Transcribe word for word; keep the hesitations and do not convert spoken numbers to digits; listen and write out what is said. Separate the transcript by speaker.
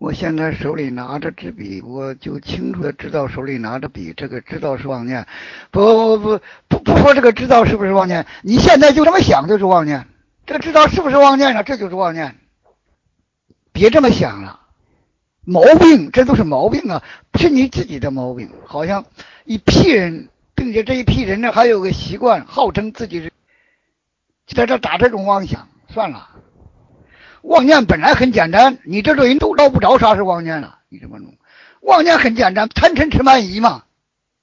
Speaker 1: 我现在手里拿着支笔，我就清楚的知道手里拿着笔，这个知道是妄念。不不不不不说这个知道是不是妄念，你现在就这么想就是妄念。这个知道是不是妄念呢？这就是妄念。别这么想了，毛病，这都是毛病啊，是你自己的毛病。好像一批人，并且这一批人呢，还有个习惯，号称自己是在这打这种妄想。算了，妄念本来很简单，你这种人都捞不着啥是妄念了。你这么弄，妄念很简单，贪嗔痴慢疑嘛。